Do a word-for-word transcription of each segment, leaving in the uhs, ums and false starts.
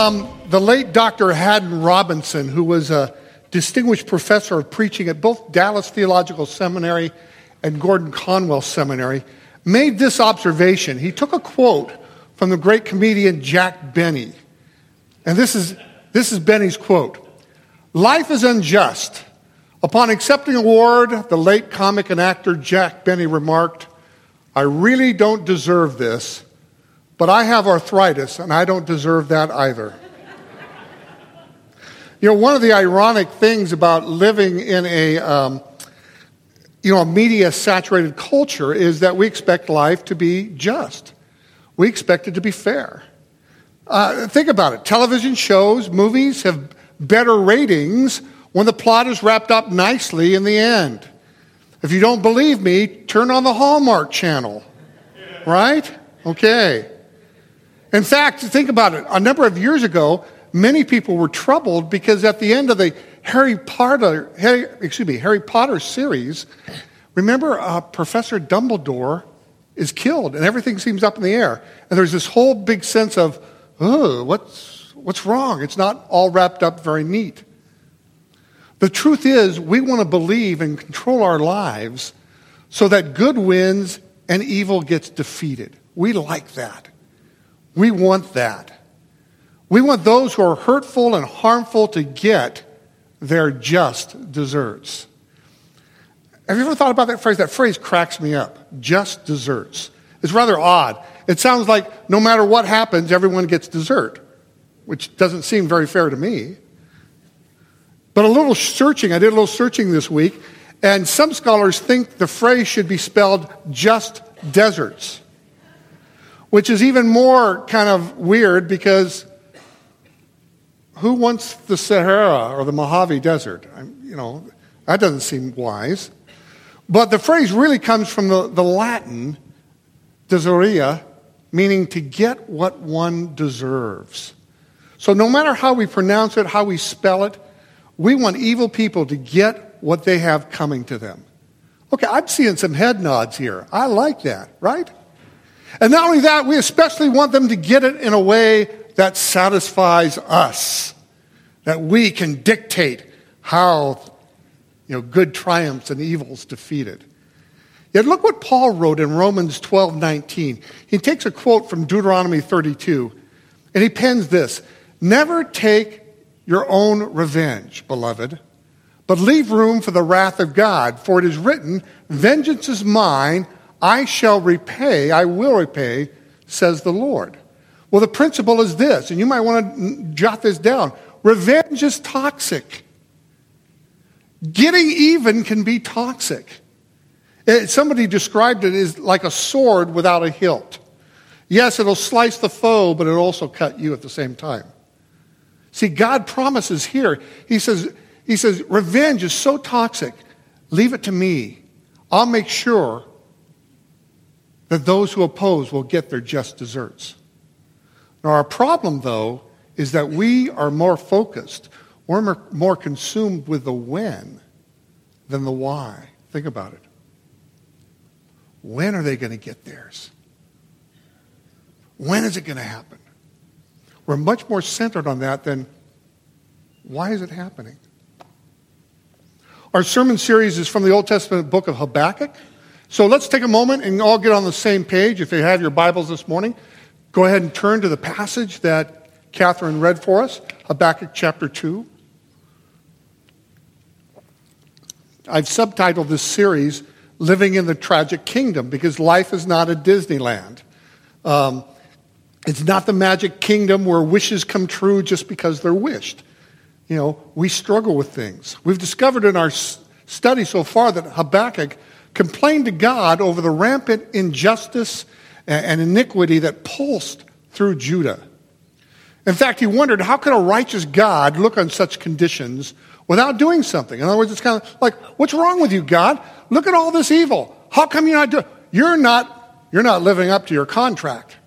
um, the late Doctor Haddon Robinson, who was a distinguished professor of preaching at both Dallas Theological Seminary and Gordon Conwell Seminary, made this observation. He took a quote from the great comedian Jack Benny. And this is, this is Benny's quote. "Life is unjust. Upon accepting an award, the late comic and actor Jack Benny remarked, 'I really don't deserve this, but I have arthritis and I don't deserve that either.'" You know, one of the ironic things about living in a, um, you know, a media-saturated culture is that we expect life to be just. We expect it to be fair. Uh, think about it. Television shows, movies have better ratings when the plot is wrapped up nicely in the end. If you don't believe me, turn on the Hallmark Channel. Right? Okay. In fact, think about it. A number of years ago, many people were troubled because at the end of the Harry Potter, Harry, excuse me, Harry Potter series, remember uh, Professor Dumbledore is killed and everything seems up in the air. And there's this whole big sense of, oh, what's, what's wrong? It's not all wrapped up very neat. The truth is, we want to believe and control our lives so that good wins and evil gets defeated. We like that. We want that. We want those who are hurtful and harmful to get their just desserts. Have you ever thought about that phrase? That phrase cracks me up. Just desserts. It's rather odd. It sounds like no matter what happens, everyone gets dessert, which doesn't seem very fair to me. But a little searching, I did a little searching this week, and some scholars think the phrase should be spelled just deserts, which is even more kind of weird because who wants the Sahara or the Mojave Desert? I, you know, that doesn't seem wise. But the phrase really comes from the, the Latin deseria, meaning to get what one deserves. So no matter how we pronounce it, how we spell it, we want evil people to get what they have coming to them. Okay, I'm seeing some head nods here. I like that, right? And not only that, we especially want them to get it in a way that satisfies us, that we can dictate how, you know, good triumphs and evil's defeated. Yet look what Paul wrote in Romans twelve nineteen. He takes a quote from Deuteronomy thirty-two, and he pens this: "Never take your own revenge, beloved, but leave room for the wrath of God. For it is written, 'Vengeance is mine, I shall repay, I will repay, says the Lord.'" Well, the principle is this, and you might want to jot this down. Revenge is toxic. Getting even can be toxic. It, somebody described it as like a sword without a hilt. Yes, it'll slice the foe, but it'll also cut you at the same time. See, God promises here, he says, he says, revenge is so toxic, leave it to me. I'll make sure that those who oppose will get their just deserts. Now, our problem, though, is that we are more focused, we're more, more consumed with the when than the why. Think about it. When are they going to get theirs? When is it going to happen? We're much more centered on that than why is it happening? Our sermon series is from the Old Testament book of Habakkuk. So let's take a moment and all get on the same page. If you have your Bibles this morning, go ahead and turn to the passage that Catherine read for us, Habakkuk chapter two. I've subtitled this series, Living in the Tragic Kingdom, because life is not a Disneyland. Um, It's not the magic kingdom where wishes come true just because they're wished. You know, we struggle with things. We've discovered in our study so far that Habakkuk complained to God over the rampant injustice and iniquity that pulsed through Judah. In fact, he wondered, how could a righteous God look on such conditions without doing something? In other words, it's kind of like, what's wrong with you, God? Look at all this evil. How come you're not doing? You're not, you're not living up to your contract.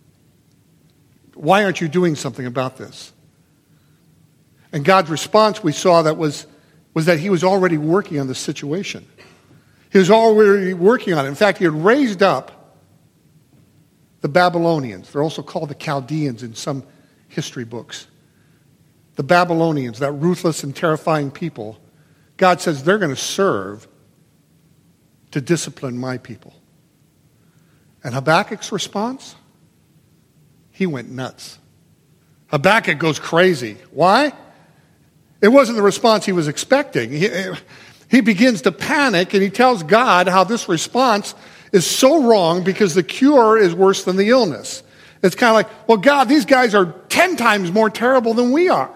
Why aren't you doing something about this? And God's response, we saw, that was, was that he was already working on the situation. He was already working on it. In fact, he had raised up the Babylonians. They're also called the Chaldeans in some, history books. The Babylonians, that ruthless and terrifying people, God says they're going to serve to discipline my people. And Habakkuk's response? He went nuts. Habakkuk goes crazy. Why? It wasn't the response he was expecting. He, he begins to panic, and he tells God how this response is so wrong because the cure is worse than the illness. It's kind of like, well, God, these guys are ten times more terrible than we are.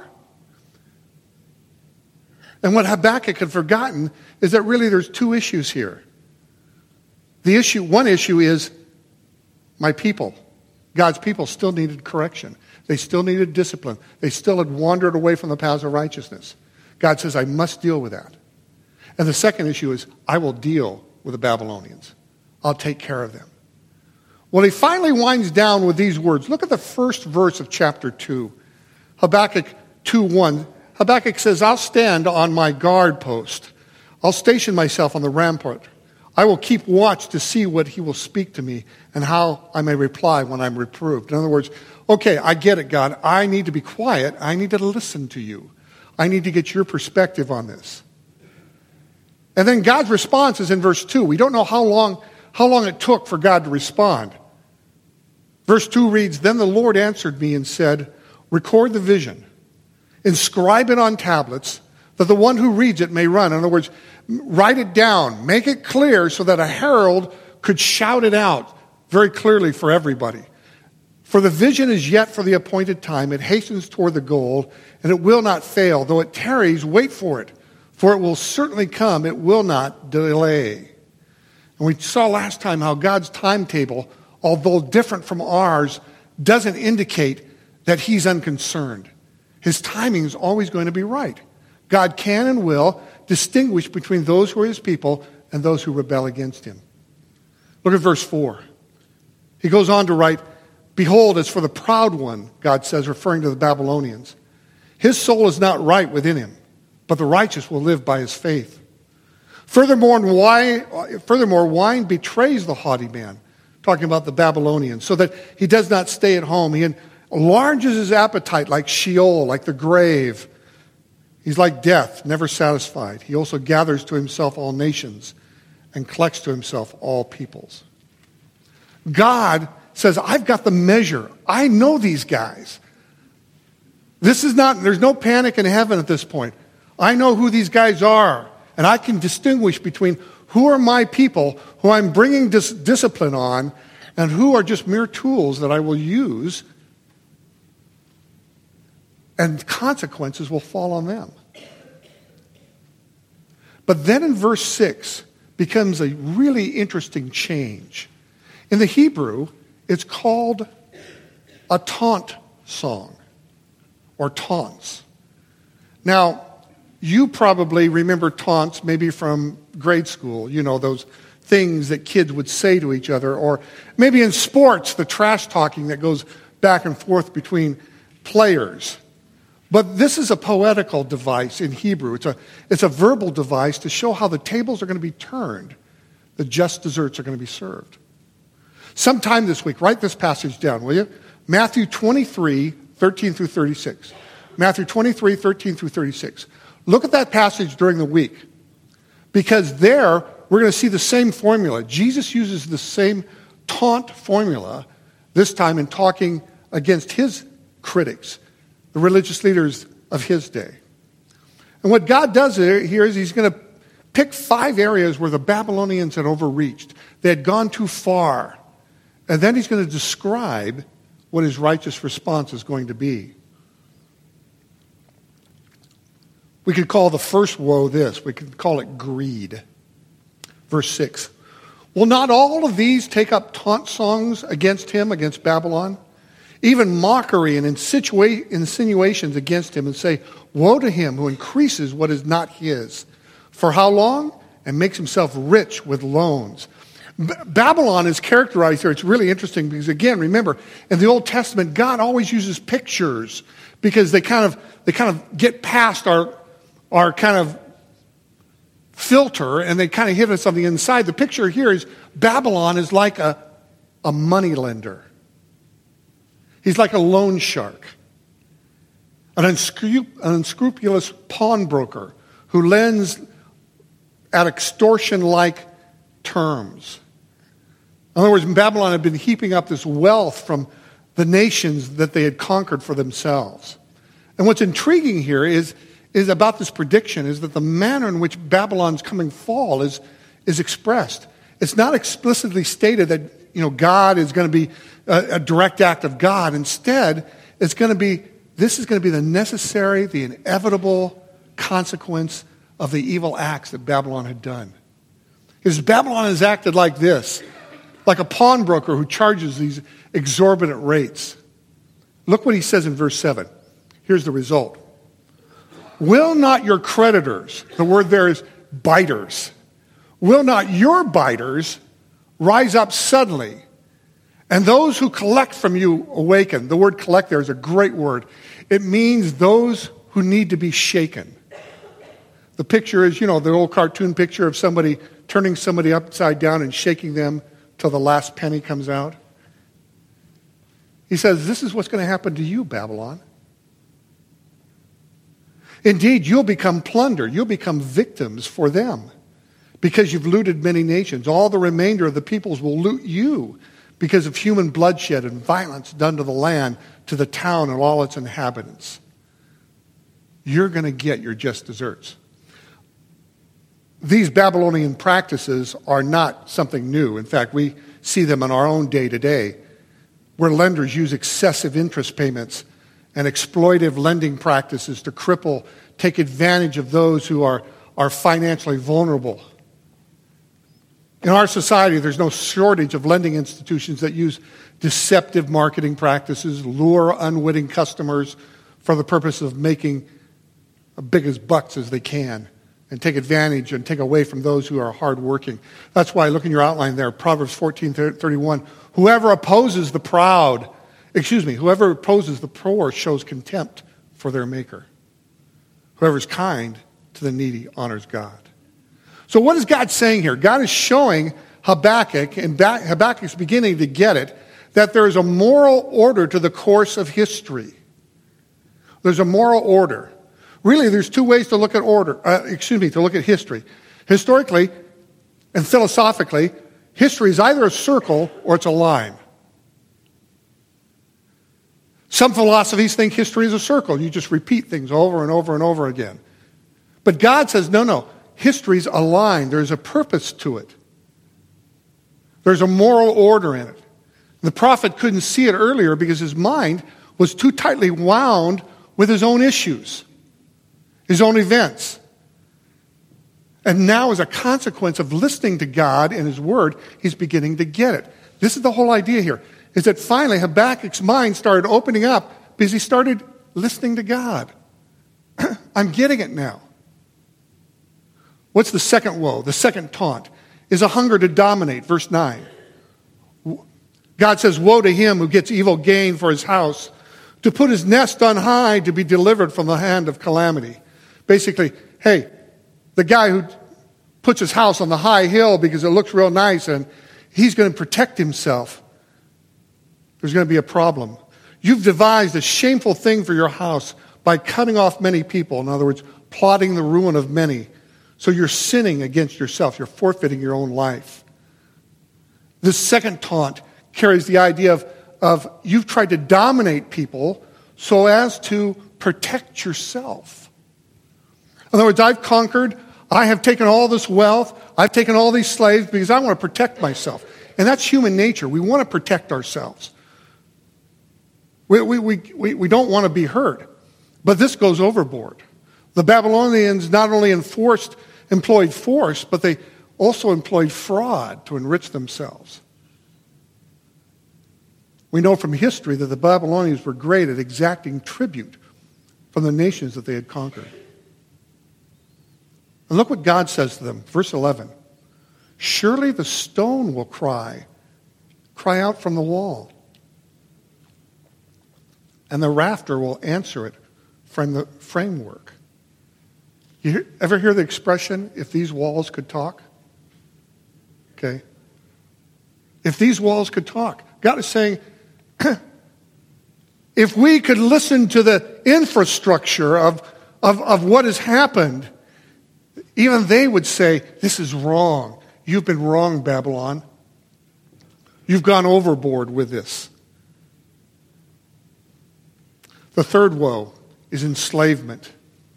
And what Habakkuk had forgotten is that really there's two issues here. The issue, one issue is my people. God's people still needed correction. They still needed discipline. They still had wandered away from the paths of righteousness. God says, I must deal with that. And the second issue is, I will deal with the Babylonians. I'll take care of them. Well, he finally winds down with these words. Look at the first verse of chapter two. Habakkuk two one. Habakkuk says, I'll stand on my guard post. I'll station myself on the rampart. I will keep watch to see what he will speak to me and how I may reply when I'm reproved. In other words, okay, I get it, God. I need to be quiet. I need to listen to you. I need to get your perspective on this. And then God's response is in verse two. We don't know how long, how long it took for God to respond. Verse two reads, Then the Lord answered me and said, Record the vision. Inscribe it on tablets, that the one who reads it may run. In other words, write it down. Make it clear so that a herald could shout it out very clearly for everybody. For the vision is yet for the appointed time. It hastens toward the goal, and it will not fail. Though it tarries, wait for it, for it will certainly come. It will not delay. And we saw last time how God's timetable, although different from ours, doesn't indicate that he's unconcerned. His timing is always going to be right. God can and will distinguish between those who are his people and those who rebel against him. Look at verse four. He goes on to write, Behold, as for the proud one, God says, referring to the Babylonians, his soul is not right within him, but the righteous will live by his faith. Furthermore, wine, furthermore, wine betrays the haughty man, talking about the Babylonians, so that he does not stay at home. He enlarges his appetite like Sheol, like the grave. He's like death, never satisfied. He also gathers to himself all nations and collects to himself all peoples. God says, I've got the measure. I know these guys. This is not, there's no panic in heaven at this point. I know who these guys are, and I can distinguish between who are my people, who I'm bringing dis- discipline on, and who are just mere tools that I will use, and consequences will fall on them. But then in verse six becomes a really interesting change. In the Hebrew, it's called a taunt song, or taunts. Now, you probably remember taunts maybe from grade school, you know, those things that kids would say to each other, or maybe in sports, the trash talking that goes back and forth between players. But this is a poetical device in Hebrew. It's a, it's a verbal device to show how the tables are going to be turned. The just desserts are going to be served. Sometime this week, write this passage down, will you? Matthew twenty-three, thirteen through thirty-six. Matthew twenty-three, thirteen through thirty-six. Look at that passage during the week. Because there, we're going to see the same formula. Jesus uses the same taunt formula, this time in talking against his critics, the religious leaders of his day. And what God does here is he's going to pick five areas where the Babylonians had overreached. They had gone too far. And then he's going to describe what his righteous response is going to be. We could call the first woe this. We could call it greed. Verse six. Will not all of these take up taunt songs against him, against Babylon? Even mockery and insinua- insinuations against him, and say, woe to him who increases what is not his. For how long? And makes himself rich with loans. B- Babylon is characterized here. It's really interesting because, again, remember, in the Old Testament, God always uses pictures because they kind of they kind of get past our our kind of filter and they kind of hit us on the inside. The picture here is Babylon is like a, a money lender. He's like a loan shark. an, unscru- an unscrupulous pawnbroker who lends at extortion-like terms. In other words, Babylon had been heaping up this wealth from the nations that they had conquered for themselves. And what's intriguing here is, is about this prediction is that the manner in which Babylon's coming fall is, is expressed. It's not explicitly stated that, you know, God is going to be a, a direct act of God. Instead, it's going to be, this is going to be the necessary, the inevitable consequence of the evil acts that Babylon had done. Because Babylon has acted like this, like a pawnbroker who charges these exorbitant rates. Look what he says in verse seven. Here's the result. Will not your creditors, the word there is biters, will not your biters rise up suddenly, and those who collect from you awaken? The word collect there is a great word. It means those who need to be shaken. The picture is, you know, the old cartoon picture of somebody turning somebody upside down and shaking them till the last penny comes out. He says, this is what's going to happen to you, Babylon. Indeed, you'll become plunder. You'll become victims for them because you've looted many nations. All the remainder of the peoples will loot you because of human bloodshed and violence done to the land, to the town and all its inhabitants. You're going to get your just deserts. These Babylonian practices are not something new. In fact, we see them in our own day to day, where lenders use excessive interest payments and exploitive lending practices to cripple, take advantage of those who are, are financially vulnerable. In our society, there's no shortage of lending institutions that use deceptive marketing practices, lure unwitting customers for the purpose of making as big as bucks as they can, and take advantage and take away from those who are hardworking. That's why, look in your outline there, Proverbs fourteen thirty-one, whoever opposes the proud, excuse me, whoever opposes the poor shows contempt for their maker. Whoever's kind to the needy honors God. So what is God saying here? God is showing Habakkuk, and Habakkuk's beginning to get it, that there is a moral order to the course of history. There's a moral order. Really, there's two ways to look at order, uh, excuse me, to look at history. Historically and philosophically, history is either a circle or it's a line. Some philosophies think history is a circle. You just repeat things over and over and over again. But God says, no, no, history's a line. There's a purpose to it. There's a moral order in it. The prophet couldn't see it earlier because his mind was too tightly wound with his own issues, his own events. And now, as a consequence of listening to God and his word, he's beginning to get it. This is the whole idea here, is that finally Habakkuk's mind started opening up because he started listening to God. I'm getting it now. What's the second woe? The second taunt is a hunger to dominate. Verse nine. God says, woe to him who gets evil gain for his house, to put his nest on high, to be delivered from the hand of calamity. Basically, hey, the guy who puts his house on the high hill because it looks real nice and he's going to protect himself, there's going to be a problem. You've devised a shameful thing for your house by cutting off many people. In other words, plotting the ruin of many. So you're sinning against yourself. You're forfeiting your own life. This second taunt carries the idea of, of you've tried to dominate people so as to protect yourself. In other words, I've conquered, I have taken all this wealth, I've taken all these slaves because I want to protect myself. And that's human nature. We want to protect ourselves. We, we, we, we, we don't want to be hurt. But this goes overboard. The Babylonians not only enforced, employed force, but they also employed fraud to enrich themselves. We know from history that the Babylonians were great at exacting tribute from the nations that they had conquered. And look what God says to them. Verse eleven. Surely the stone will cry, cry out from the wall. And the rafter will answer it from the framework. You hear, ever hear the expression, if these walls could talk? Okay. If these walls could talk. God is saying, if if we could listen to the infrastructure of, of, of what has happened, even they would say, this is wrong. You've been wrong, Babylon. You've gone overboard with this. The third woe is enslavement.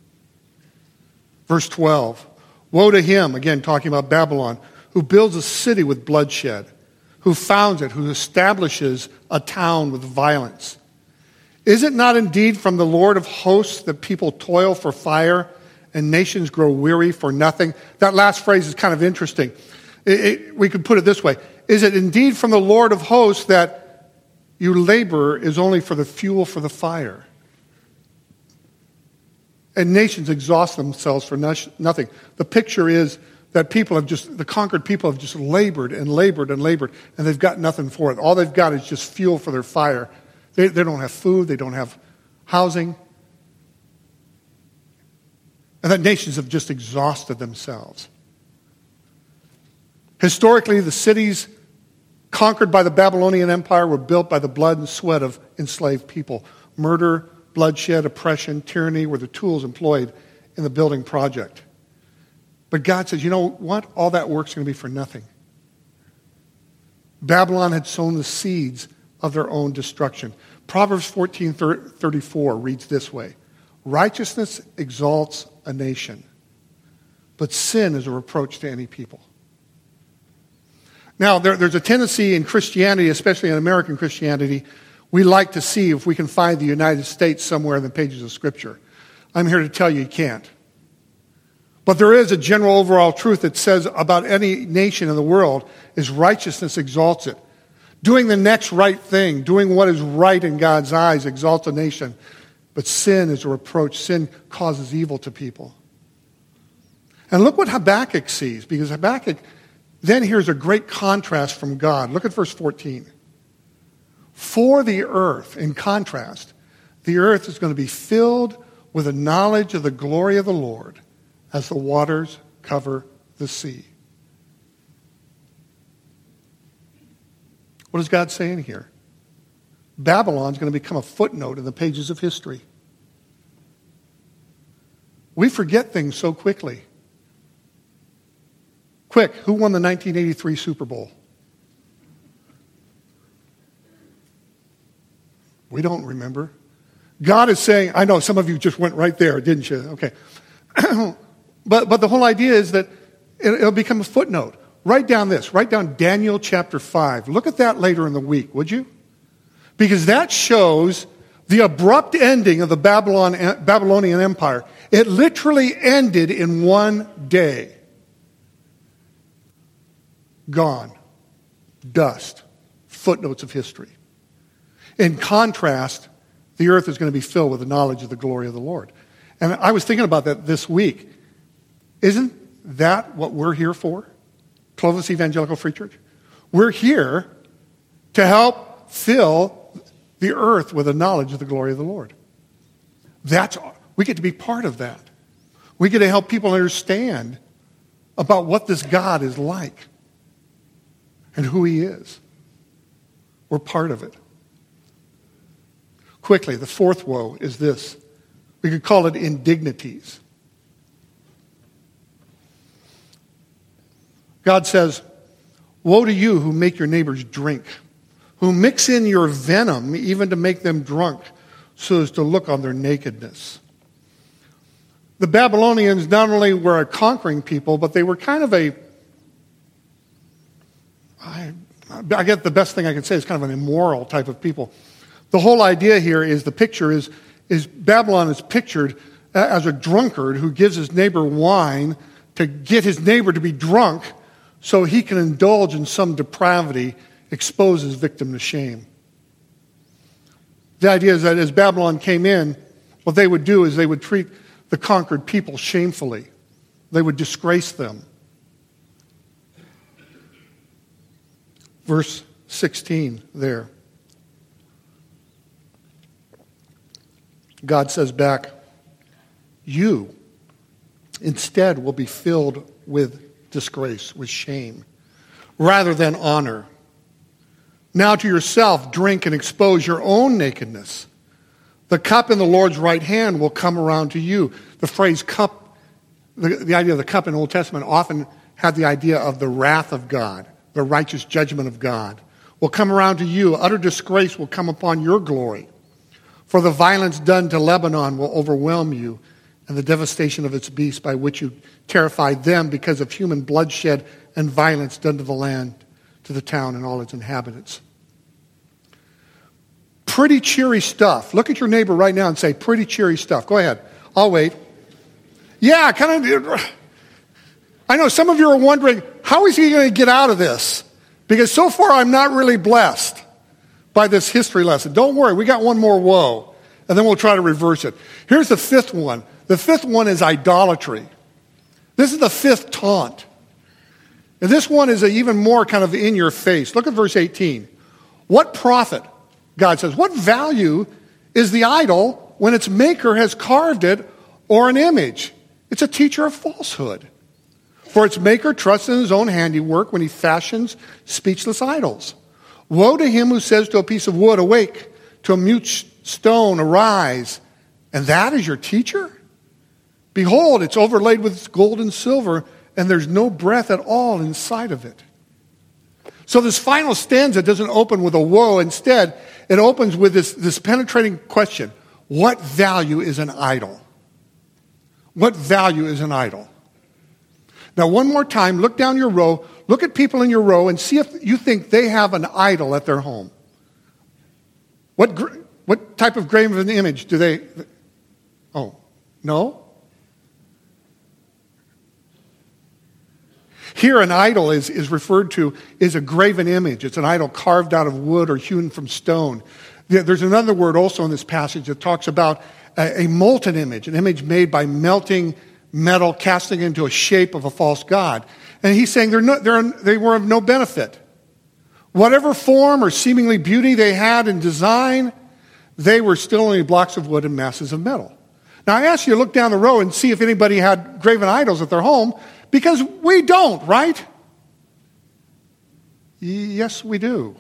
Verse twelve, woe to him, again talking about Babylon, who builds a city with bloodshed, who founds it, who establishes a town with violence. Is it not indeed from the Lord of hosts that people toil for fire and nations grow weary for nothing? That last phrase is kind of interesting. It, it, we could put it this way. Is it indeed from the Lord of hosts that your labor is only for the fuel for the fire? And nations exhaust themselves for nothing. The picture is that people have just, the conquered people have just labored and labored and labored, and they've got nothing for it. All they've got is just fuel for their fire. They, they don't have food, they don't have housing. And that nations have just exhausted themselves. Historically, the cities conquered by the Babylonian Empire were built by the blood and sweat of enslaved people. Murder, bloodshed, oppression, tyranny were the tools employed in the building project. But God says, you know what? All that work's going to be for nothing. Babylon had sown the seeds of their own destruction. Proverbs fourteen thirty-four reads this way, righteousness exalts a nation, but sin is a reproach to any people. Now, there, there's a tendency in Christianity, especially in American Christianity, we like to see if we can find the United States somewhere in the pages of Scripture. I'm here to tell you you can't. But there is a general overall truth that says about any nation in the world is righteousness exalts it. Doing the next right thing, doing what is right in God's eyes exalts a nation. But sin is a reproach. Sin causes evil to people. And look what Habakkuk sees, because Habakkuk then hears a great contrast from God. Look at verse fourteen. For the earth, in contrast, the earth is going to be filled with the knowledge of the glory of the Lord as the waters cover the sea. What is God saying here? Babylon's going to become a footnote in the pages of history. We forget things so quickly. Quick, who won the nineteen eighty-three Super Bowl? We don't remember. God is saying, I know some of you just went right there, didn't you? Okay. but but the whole idea is that it, it'll become a footnote. Write down this. Write down Daniel chapter five. Look at that later in the week, would you? Because that shows the abrupt ending of the Babylon, Babylonian Empire. It literally ended in one day. Gone. Dust. Footnotes of history. In contrast, the earth is going to be filled with the knowledge of the glory of the Lord. And I was thinking about that this week. Isn't that what we're here for? Clovis Evangelical Free Church? We're here to help fill the earth with the knowledge of the glory of the Lord. That's, we get to be part of that. We get to help people understand about what this God is like and who he is. We're part of it. Quickly, the fourth woe is this. We could call it indignities. God says, woe to you who make your neighbors drink, who mix in your venom even to make them drunk so as to look on their nakedness. The Babylonians not only were a conquering people, but they were kind of a, I, I get the best thing I can say is kind of an immoral type of people. The whole idea here is the picture is, is Babylon is pictured as a drunkard who gives his neighbor wine to get his neighbor to be drunk so he can indulge in some depravity, expose his victim to shame. The idea is that as Babylon came in, what they would do is they would treat the conquered people shamefully. They would disgrace them. Verse sixteen there. God says back, you instead will be filled with disgrace, with shame, rather than honor. Now to yourself drink and expose your own nakedness. The cup in the Lord's right hand will come around to you. The phrase cup, the, the idea of the cup in the Old Testament often had the idea of the wrath of God, the righteous judgment of God, will come around to you. Utter disgrace will come upon your glory. For the violence done to Lebanon will overwhelm you, and the devastation of its beasts by which you terrified them because of human bloodshed and violence done to the land, to the town and all its inhabitants. Pretty cheery stuff. Look at your neighbor right now and say, pretty cheery stuff. Go ahead. I'll wait. Yeah, kind of. I know some of you are wondering, how is he going to get out of this? Because so far I'm not really blessed by this history lesson. Don't worry, we got one more woe, and then we'll try to reverse it. Here's the fifth one. The fifth one is idolatry. This is the fifth taunt. And this one is a even more kind of in your face. Look at verse eighteen. What profit, God says, what value is the idol when its maker has carved it or an image? It's a teacher of falsehood. For its maker trusts in his own handiwork when he fashions speechless idols. Woe to him who says to a piece of wood, awake, to a mute stone, arise, and that is your teacher? Behold, it's overlaid with gold and silver, and there's no breath at all inside of it. So this final stanza doesn't open with a woe. Instead, it opens with this, this penetrating question. What value is an idol? What value is an idol? Now, one more time, look down your row, look at people in your row, and see if you think they have an idol at their home. What, what type of graven image do they... Oh, no? Here, an idol is, is referred to as a graven image. It's an idol carved out of wood or hewn from stone. There's another word also in this passage that talks about a, a molten image, an image made by melting metal, casting it into a shape of a false god. And he's saying they're no, they're, they were of no benefit. Whatever form or seemingly beauty they had in design, they were still only blocks of wood and masses of metal. Now, I ask you to look down the row and see if anybody had graven idols at their home, because we don't, right? Yes, we do.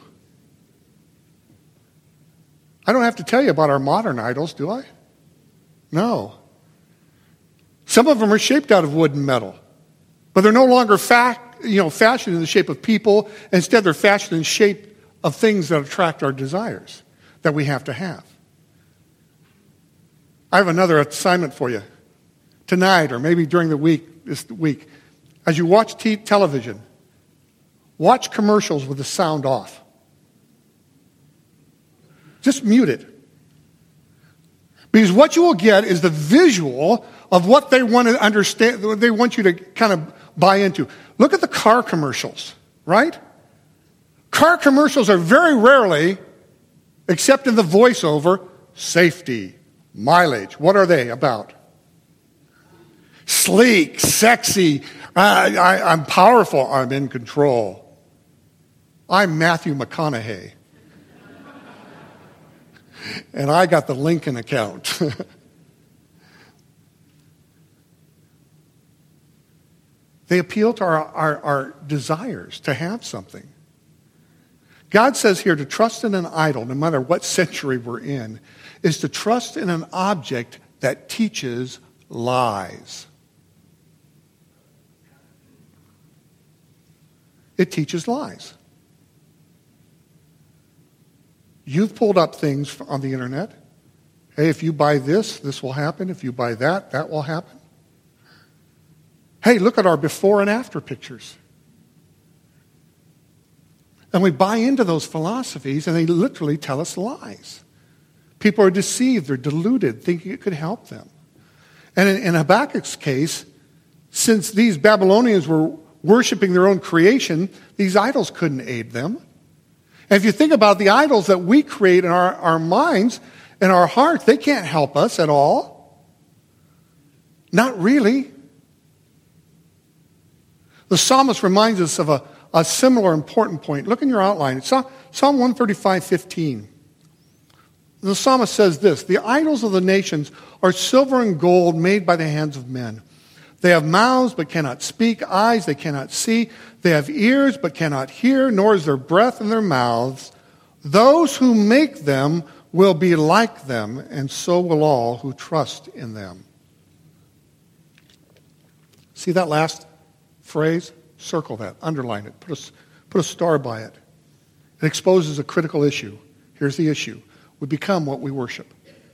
I don't have to tell you about our modern idols, do I? No. Some of them are shaped out of wood and metal, but they're no longer fa- you know, fashioned in the shape of people. Instead, they're fashioned in the shape of things that attract our desires that we have to have. I have another assignment for you. Tonight, or maybe during the week, this week, as you watch t- television, watch commercials with the sound off. Just mute it. Because what you will get is the visual of what they want to understand, what they want you to kind of buy into. Look at the car commercials, right? Car commercials are very rarely, except in the voiceover, safety, mileage. What are they about? Sleek, sexy, I, I, I'm powerful, I'm in control. I'm Matthew McConaughey. And I got the Lincoln account. They appeal to our, our, our desires to have something. God says here to trust in an idol, no matter what century we're in, is to trust in an object that teaches lies. It teaches lies. You've pulled up things on the internet. Hey, if you buy this, this will happen. If you buy that, that will happen. Hey, look at our before and after pictures. And we buy into those philosophies, and they literally tell us lies. People are deceived, they're deluded, thinking it could help them. And in, in Habakkuk's case, since these Babylonians were worshiping their own creation, these idols couldn't aid them. And if you think about the idols that we create in our, our minds and our hearts, they can't help us at all. Not really. The psalmist reminds us of a, a similar important point. Look in your outline. It's Psalm one thirty-five, fifteen. The psalmist says this, the idols of the nations are silver and gold made by the hands of men. They have mouths but cannot speak, eyes they cannot see. They have ears but cannot hear, nor is there breath in their mouths. Those who make them will be like them, and so will all who trust in them. See that last phrase? Circle that, underline it, put a, put a star by it. It exposes a critical issue. Here's the issue. We become what we worship.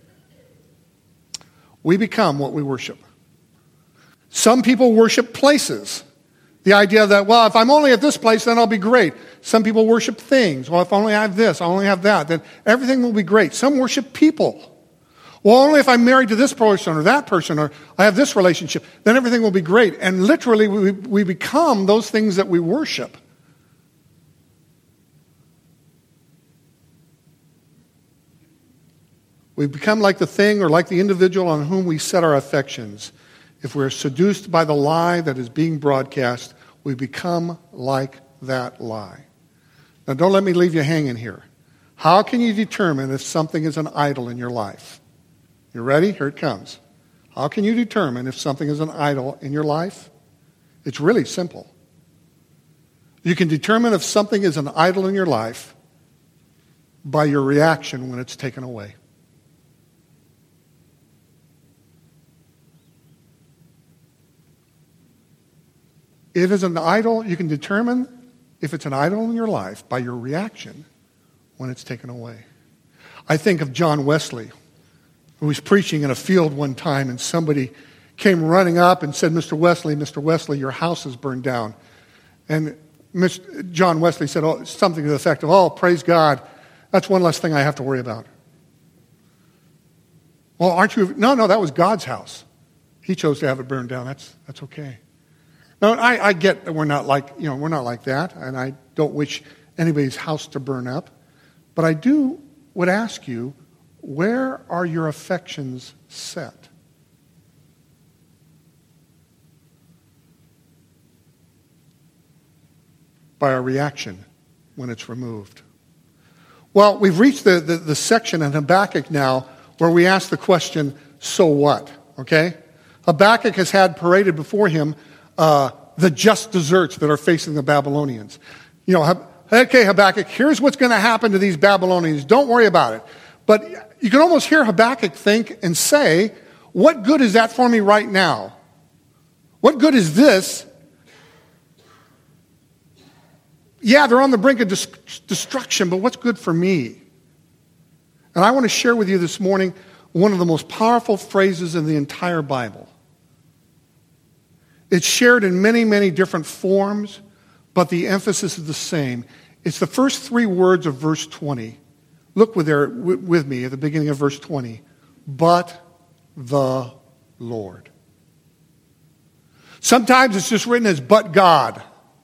We become what we worship. Some people worship places. The idea that, well, if I'm only at this place, then I'll be great. Some people worship things. Well, if I only have this, I only have that, then everything will be great. Some worship people. Well, only if I'm married to this person or that person or I have this relationship, then everything will be great. And literally, we, we become those things that we worship. We become like the thing or like the individual on whom we set our affections. If we're seduced by the lie that is being broadcast, we become like that lie. Now, don't let me leave you hanging here. How can you determine if something is an idol in your life? You ready? Here it comes. How can you determine if something is an idol in your life? It's really simple. You can determine if something is an idol in your life by your reaction when it's taken away. It is an idol. You can determine if it's an idol in your life by your reaction when it's taken away. I think of John Wesley, who was preaching in a field one time, and somebody came running up and said, Mister Wesley, Mister Wesley, your house is burned down. And Mister John Wesley said oh, something to the effect of, oh, praise God, that's one less thing I have to worry about. Well, aren't you? No, no, that was God's house. He chose to have it burned down. That's that's okay. No, I, I get that we're not like, you know, we're not like that, and I don't wish anybody's house to burn up. But I do would ask you, where are your affections set? By our reaction when it's removed. Well, we've reached the, the, the section in Habakkuk now where we ask the question, so what? Okay? Habakkuk has had paraded before him Uh, the just deserts that are facing the Babylonians. You know, okay, Habakkuk, here's what's going to happen to these Babylonians. Don't worry about it. But you can almost hear Habakkuk think and say, what good is that for me right now? What good is this? Yeah, they're on the brink of dis- destruction, but what's good for me? And I want to share with you this morning one of the most powerful phrases in the entire Bible. It's shared in many, many different forms, but the emphasis is the same. It's the first three words of verse twenty. Look with, there, with me at the beginning of verse twenty. But the Lord. Sometimes it's just written as but God.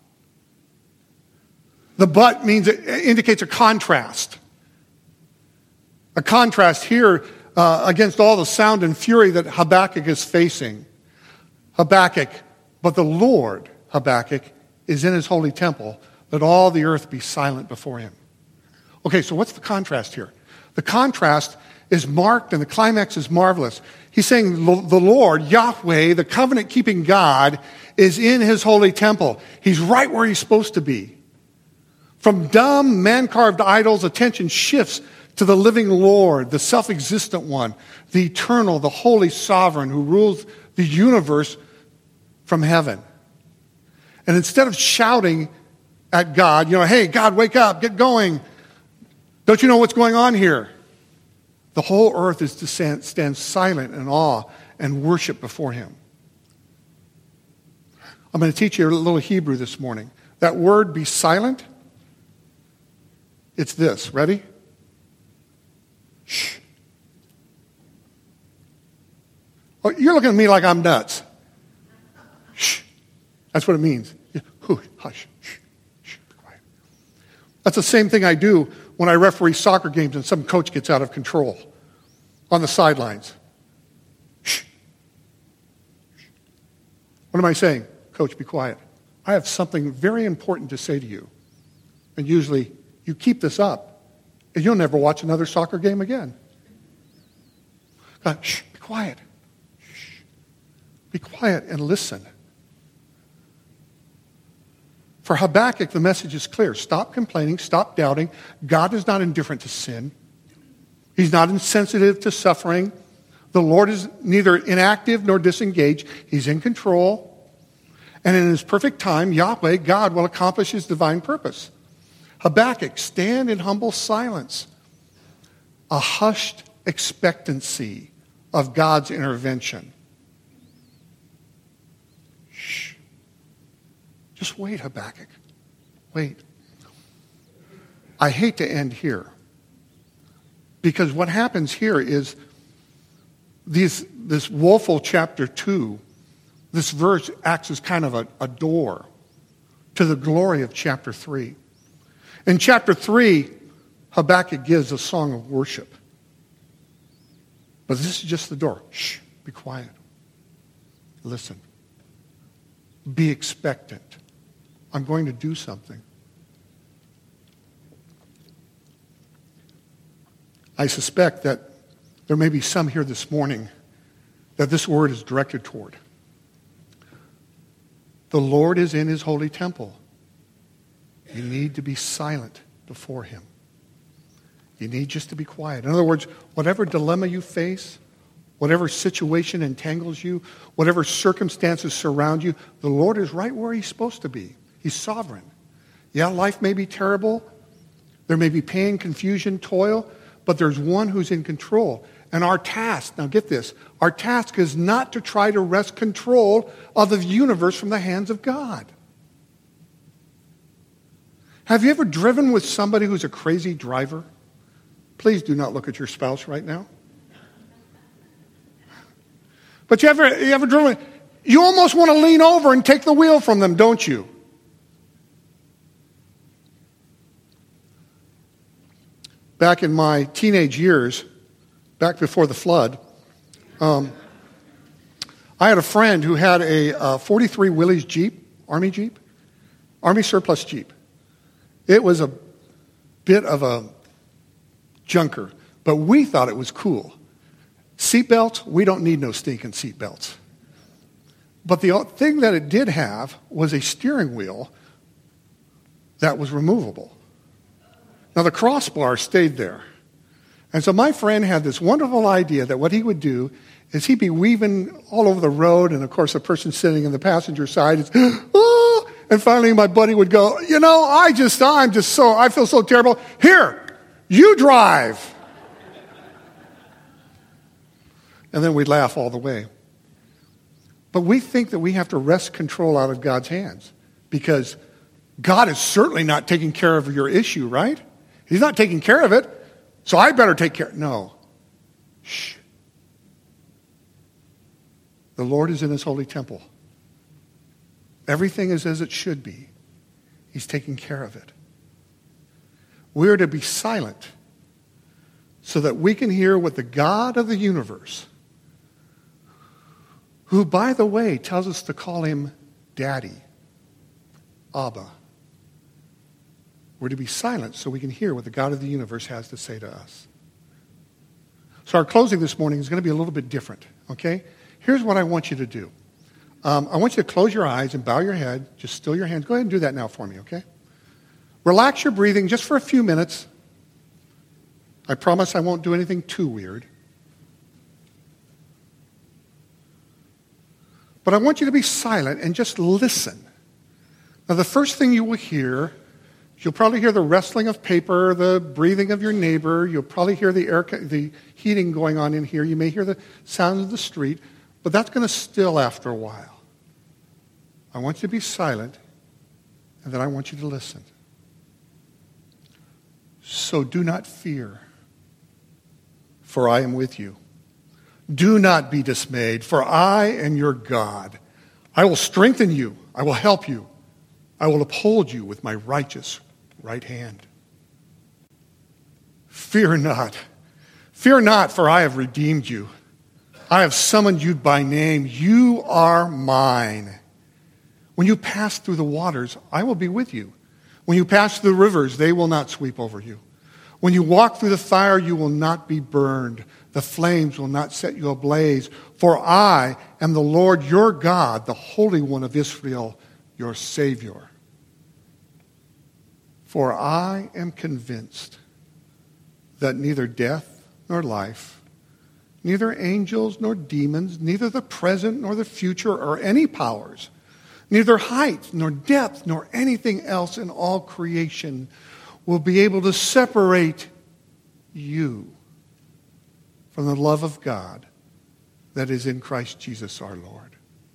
The but means it indicates a contrast. A contrast here uh, against all the sound and fury that Habakkuk is facing. Habakkuk, but the Lord, Habakkuk, is in his holy temple. Let all the earth be silent before him. Okay, so what's the contrast here? The contrast is marked and the climax is marvelous. He's saying the Lord, Yahweh, the covenant-keeping God, is in his holy temple. He's right where he's supposed to be. From dumb, man-carved idols, attention shifts to the living Lord, the self-existent one, the eternal, the holy sovereign who rules the universe from heaven. And instead of shouting at God, you know, hey, God, wake up, get going. Don't you know what's going on here? The whole earth is to stand, stand silent in awe and worship before him. I'm going to teach you a little Hebrew this morning. That word, be silent, it's this. Ready? Shh. Oh, you're looking at me like I'm nuts. Shh. That's what it means. Hush. Shh. Shh. Be quiet. That's the same thing I do when I referee soccer games and some coach gets out of control on the sidelines. Shh. What am I saying? Coach, be quiet. I have something very important to say to you. And usually you keep this up and you'll never watch another soccer game again. God, shh, be quiet. Shh. Be quiet and listen. For Habakkuk, the message is clear. Stop complaining. Stop doubting. God is not indifferent to sin. He's not insensitive to suffering. The Lord is neither inactive nor disengaged. He's in control. And in his perfect time, Yahweh, God, will accomplish his divine purpose. Habakkuk, stand in humble silence. A hushed expectancy of God's intervention. Shh. Just wait, Habakkuk. Wait. I hate to end here. Because what happens here is these, this woeful chapter two, this verse acts as kind of a, a door to the glory of chapter three. In chapter three, Habakkuk gives a song of worship. But this is just the door. Shh, be quiet. Listen. Be expectant. I'm going to do something. I suspect that there may be some here this morning that this word is directed toward. The Lord is in his holy temple. You need to be silent before him. You need just to be quiet. In other words, whatever dilemma you face, whatever situation entangles you, whatever circumstances surround you, the Lord is right where he's supposed to be. He's sovereign. Yeah, life may be terrible. There may be pain, confusion, toil, but there's one who's in control. And our task, now get this, our task is not to try to wrest control of the universe from the hands of God. Have you ever driven with somebody who's a crazy driver? Please do not look at your spouse right now. But you ever, you ever driven, you almost want to lean over and take the wheel from them, don't you? Back in my teenage years, back before the flood, um, I had a friend who had a uh, forty-three Willys Jeep, Army Jeep, Army surplus Jeep. It was a bit of a junker, but we thought it was cool. Seatbelts, we don't need no stinking seatbelts. But the thing that it did have was a steering wheel that was removable. Now the crossbar stayed there. And so my friend had this wonderful idea that what he would do is he'd be weaving all over the road, and of course the person sitting in the passenger side is, oh, and finally my buddy would go, you know, I just, I'm just so, I feel so terrible. Here, you drive. And then we'd laugh all the way. But we think that we have to wrest control out of God's hands because God is certainly not taking care of your issue, right? He's not taking care of it, so I better take care. No. Shh. The Lord is in his holy temple. Everything is as it should be. He's taking care of it. We are to be silent so that we can hear what the God of the universe, who, by the way, tells us to call him Daddy, Abba. We're to be silent so we can hear what the God of the universe has to say to us. So our closing this morning is going to be a little bit different, okay? Here's what I want you to do. Um, I want you to close your eyes and bow your head. Just still your hands. Go ahead and do that now for me, okay? Relax your breathing just for a few minutes. I promise I won't do anything too weird. But I want you to be silent and just listen. Now, the first thing you will hear, you'll probably hear the rustling of paper, the breathing of your neighbor. You'll probably hear the air, the heating going on in here. You may hear the sound of the street, but that's going to still after a while. I want you to be silent, and then I want you to listen. So do not fear, for I am with you. Do not be dismayed, for I am your God. I will strengthen you. I will help you. I will uphold you with my righteous right hand. Fear not. Fear not, for I have redeemed you. I have summoned you by name. You are mine. When you pass through the waters, I will be with you. When you pass through the rivers, they will not sweep over you. When you walk through the fire, you will not be burned. The flames will not set you ablaze. For I am the Lord your God, the Holy One of Israel, your Savior. For I am convinced that neither death nor life, neither angels nor demons, neither the present nor the future or any powers, neither height nor depth nor anything else in all creation will be able to separate you from the love of God that is in Christ Jesus our Lord.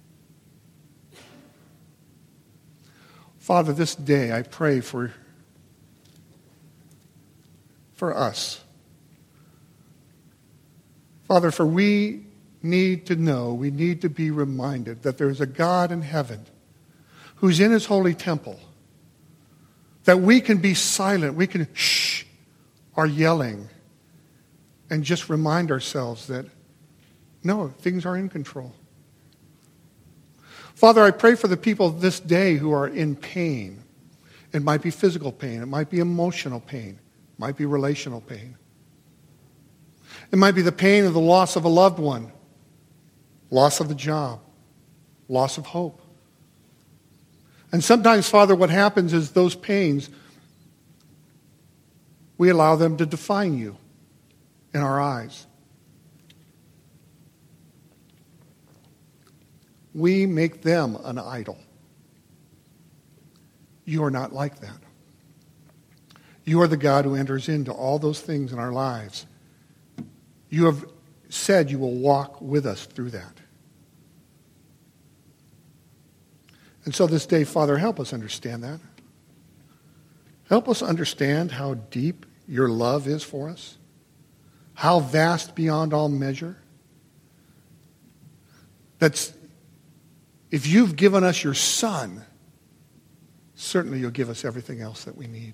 Father, this day I pray for, for us. Father, for we need to know, we need to be reminded that there is a God in heaven who's in his holy temple, that we can be silent, we can shh our yelling, and just remind ourselves that, no, things are in control. Father, I pray for the people this day who are in pain. It might be physical pain, it might be emotional pain, it might be relational pain. It might be the pain of the loss of a loved one, loss of the job, loss of hope. And sometimes, Father, what happens is those pains, we allow them to define you in our eyes. We make them an idol. You are not like that. You are the God who enters into all those things in our lives. You have said you will walk with us through that. And so this day, Father, help us understand that. Help us understand how deep your love is for us, how vast beyond all measure. That's, if you've given us your Son, certainly you'll give us everything else that we need.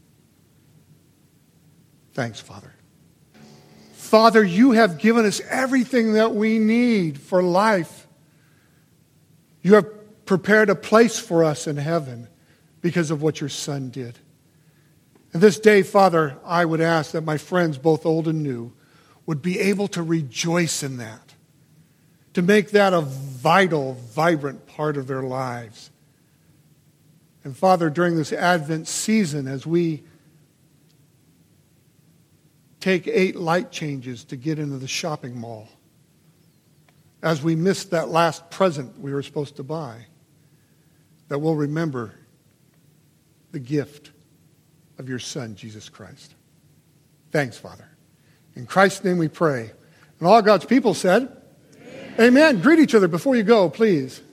Thanks, Father. Father, you have given us everything that we need for life. You have prepared a place for us in heaven because of what your Son did. And this day, Father, I would ask that my friends, both old and new, would be able to rejoice in that, to make that a vital, vibrant part of their lives. And Father, during this Advent season, as we take eight light changes to get into the shopping mall, as we miss that last present we were supposed to buy, that we'll remember the gift of your Son, Jesus Christ. Thanks, Father. In Christ's name we pray. And all God's people said, Amen. Amen. Greet each other before you go, please.